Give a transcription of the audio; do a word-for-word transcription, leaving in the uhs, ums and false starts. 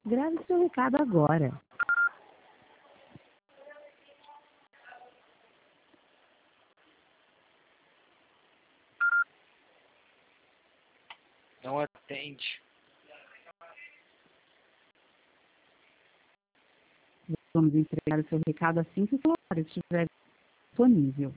Grave seu recado agora. Não atende. Vamos entregar o seu recado assim que o celular estiver disponível.